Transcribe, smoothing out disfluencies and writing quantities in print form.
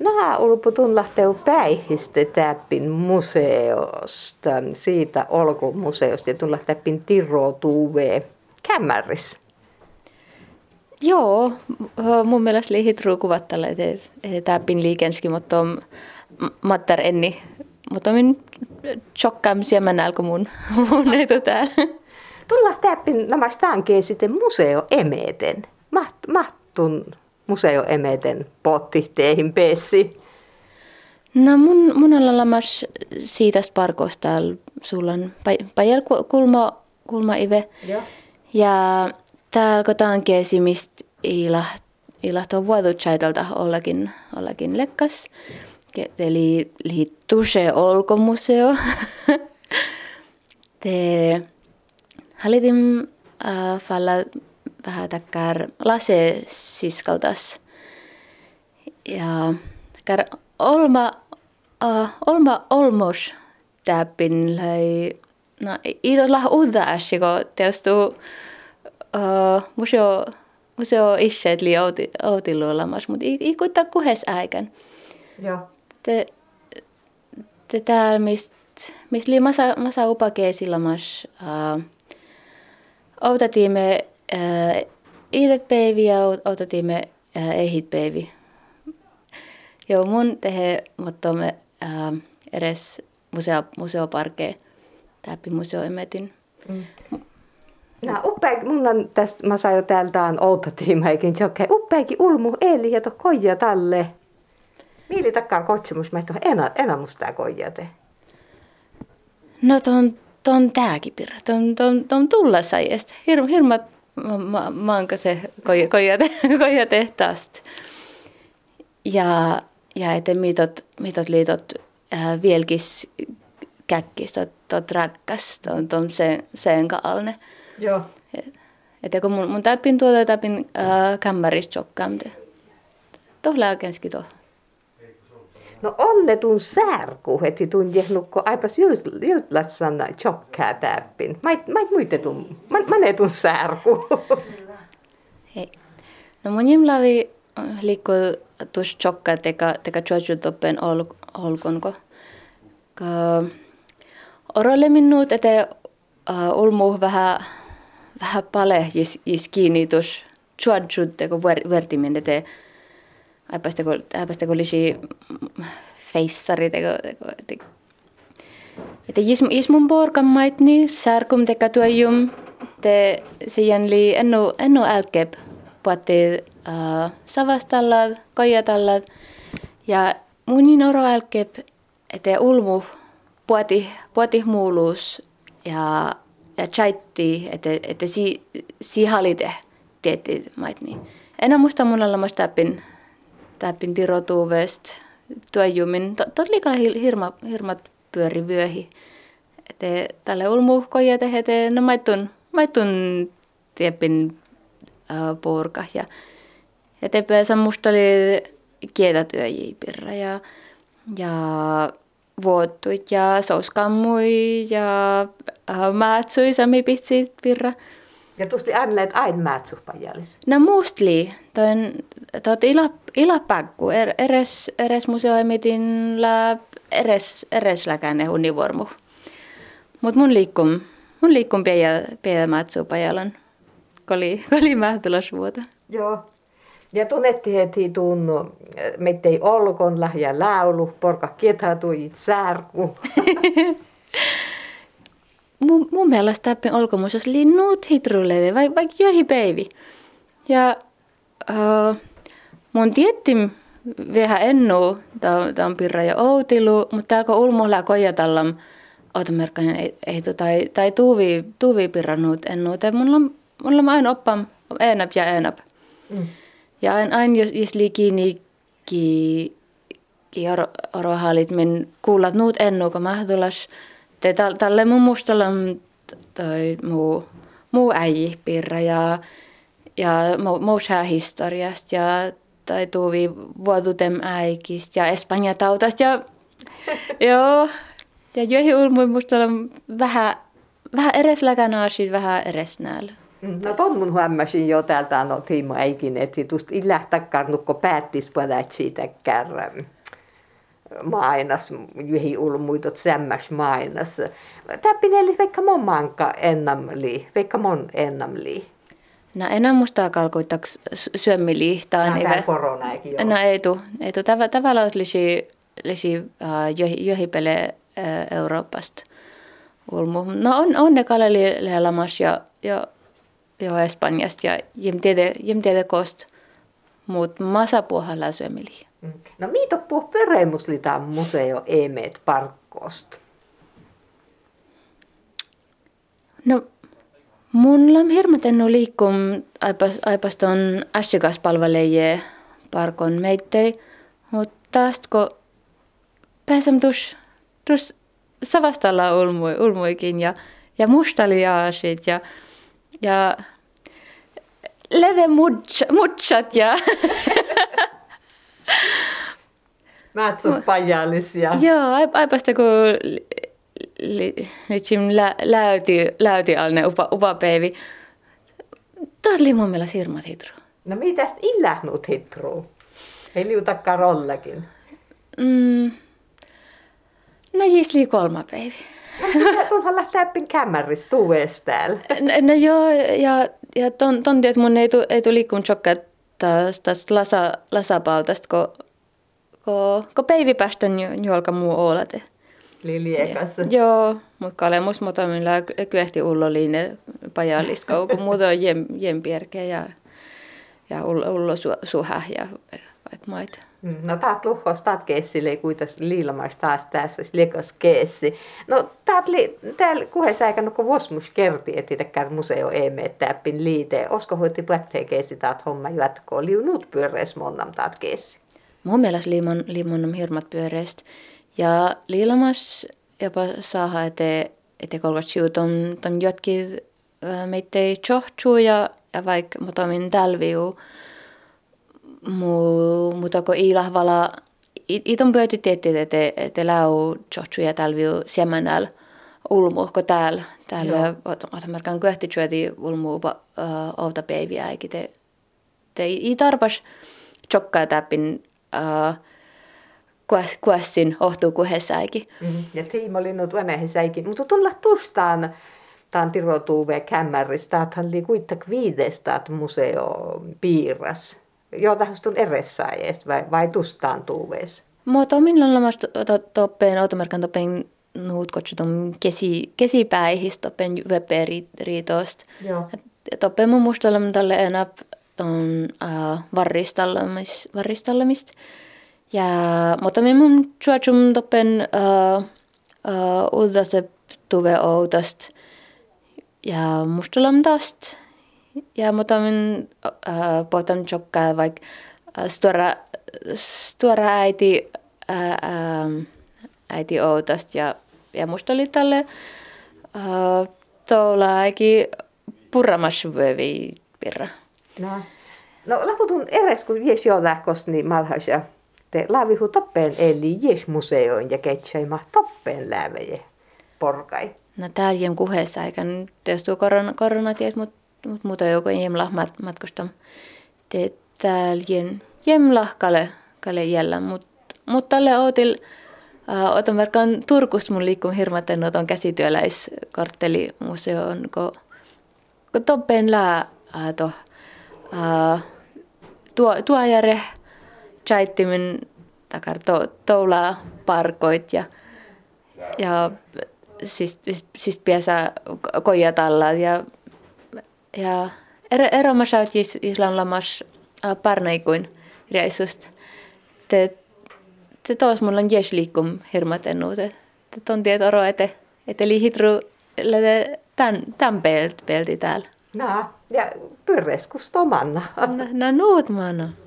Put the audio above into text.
Nämä ulputun lähtee päihistä täppin museosta, siitä olkumuseosta ja tulla täppin tirotuve kämmäris. Joo, mun mielestä liihit ruukuvat tällä, että täppin liikenski, mutta on mattar enni. Mutta min tjokkam siemänääl, kun mun etu täällä. Tulla täppin namastaankin sitten museo emeten. Mahtun museo emeten pottiteihin pessi. No mun on lamas siitä parkosta sulla on pajal kulma ive. Joo. Ja täällä kotaan kesimistä ilahto vuodutsaitalta ollakin lekkas. Eli liittuse olkomuseo. Te hallitin falla vähän takkar lase siskaltas. Ja takkar olma olmos täppin lai no idolla uutta asiko teostu museo ishet li outillu olamas mut ikuita kuhes aikan. Joo. Te täällä mist li masa upakee sillamas outatiimme iidet päivi ja outatiimme ehit päivi. Joo, mun tehe mottomme edes museoparkee täppi museoimetin. No, mulla on tästä, mä sain jo täältä outatiimaikin jokkeen, uppeakin ulmu eli ja toh koja talle. Mieli takkar kotsemus, mä et enä musta kojate. No ton tääkin pirra, ton tulla saijesta. Hirmat maanka se koja tehtaast. Ja ete mitot liitot vielkis käkkis tot rakkas, ton sen kaalne. Joo. Että kun mun täppin tuota täppin kämmäris tjokkaamte. Tohle oikeinski toh. No onnetun särku heti tun jehnukko aipas jytlätsän tjokkää täppin. Mait muitetun, manetun särku. Hei. No mun jimlavi liikkuu tuossa tjokkaa teka tjojutoppen olkonko. Orolle minut, että olmu vähän pale jis kiinni tuossa tjojuteko vertimin, että aipasteko lisi feissari että jis mun porkan maitni särkum teka tuojum te siihen li ennu älkep puhatti savastallat, kojatallat ja munin oro älkep että ulmu puhati muulus ja chaitti että si halite tietti maitni. Enä musta mun alla mas täppin tirotuuvest tuojumin. Todlikaan hirmat pyöri vyöhi. Että tälle ulmuhkoja tehete no maitun tieppin purka ja eteenpäin musta oli kietätyöjiä pirra ja vuottuit ja souskammui ja maatsui sami pitsit pirra. Ja tuosti anleet aina määtsuhpajallis. No muustli. Tuot ilapäkku. Eres museoimitin eres läkäne univormu. Mut mun liikkum piedä määtsuhpajalan. Koli mähtulasvuota. Joo. Ja tunnetti heti tunnu, mettei olkon lähiä laulu, porka kietatuit särku. Mun mielestä täppin olkomuus linnut hitruleide, vaikka joihin päivi. Ja mun tiettim vähän ennu, tää on pirra ja outilu, mutta täällä ulmulla kojatallam automerkkaan tai tuuvi pirranut ennu. Mulla on aina oppam enap ja enap. Ja aina jos liikini orohalit min kuulat nuut ennu, kun mä tulas tälle mun mustalla toi muu äiji pirra ja muu historiasta ja tai tuuvi vuotutem äikistä ja Espanja tautasta ja joo ja joihin ulmuin mustalla vähän eres läkänaasit vähän eres näällä. No ton mun huomasin jo täältä no Tiimo Eikin, että tuosta illähtäkään päättis padat siitä kärrän mainas, juhi ulmuitot sämmäs mainas. Täppineli vaikka mon manka ennamli, vaikka mon ennamli. No enää musta kalkuittaks syömmiliihtaan. No tää koronaikin jo. No ei tu. Tavallaan lisi johipele Euroopasta ulmu. No on ne kaleli lamas ja Espanjasta ja jem tiede kost, mut masa puhalla syömmiliih. No mitä puhuu peremuslitaan museo emet parkkost? No mun lam hirmatennu liikkum aipas ton asiakaspalveleje parkon meittei, mutta taas kun pääsem tus savastalla ulmuikin ja mustaliaasit ja leve mutsat ja Natsu pajallisia. joo, aipasta kun nyt läyti alne upa päivi. Taas oli mun mielestä hirmat hitru. No mitäs illähnut hitruu? Ei liutakaan rollakin. No jisli 3 päivi. Tuohan lähtee äppin kämmäris tuues täällä. No joo, ja ton tiedät mun ei tuli liikkuun chokkaa tästä lasapaltasta, kun päivi päästän jolka muu oolate. Liliekas. Joo, mutta kalemus motamilla kyehti ulloliine pajalliska, kun muuta on jempierkeä ja ullo suhä ja vaikka maita. No taat luhos, taat keessille kuitas liilamas taas tässä liekas keessi. No täällä kuhes aikana, kun Vosmus kerti, että itäkään museo emeet täppin liite. Osko hoitti pähtee keessi taat homma jatkoon. Liunut pyöreäs monnam taat keessi. Mun mielestä liimon on hirmat pyöreästä. Ja liilamas jopa saada, että kolkas ton jotkin meittei chohtsuu ja vaikka motomin tälviu. Mutta kun ilahvala, iton pöyti tietti, että lau chohtsuu ja tälviu siemänäl ulmu, kun täällä otamarkaan kyhti syöti ulmu outa päiviä, eikä te ei tarpas chokkaa täppin kuessin ohtuu kuhessäikin. Ja Tiimo oli nyt venähessäikin, mutta tulla tustaan taan tirotuuve kämmäristä, että hän oli kuitenkin viidestaat museo piirras. Joo, tähän eressäajesta vai tustaan tuuvees? Mutta minä olen toppeen, automerkan toppeen nuut kutsutum kesipäihistä, toppeen weberiitosta. Toppeen mun muistelemme tälle enää ton varristallamista. Ja mutta mun chuachum toppen uudase tuve outast ja mustalam tast ja mutta min potan chokkaa vaikka stora äiti outast ja musta oli tälle toulaakin purramasvevi pirra. No lahutun eres kun jes jo lähkost niin malhasia. Te laavihu toppeen eli jes museoin ja ketsäimä toppeen lävejä porkai. No täällä jem kuheessa eikä tietysti koronatiet, mutta muuta joku jemlah matkustam. Te täällä jemlah kale jällä, mutta tälle outil otan verkan Turkusta mun liikkuu hirmaten oton käsityöläiskarttelimuseoon, kun toppeen lää tuojare chaittimin takar toulaa parkoit ja siis piäsä koijatalla ja eromasaut islamlamas parnaikuin reissusta. Te tos mulla on jes liikkum hirmatennu. Te ton tiet oro ete lihitru tän pelti täällä. Ja pyöreiskus tomanna. No nuut mana.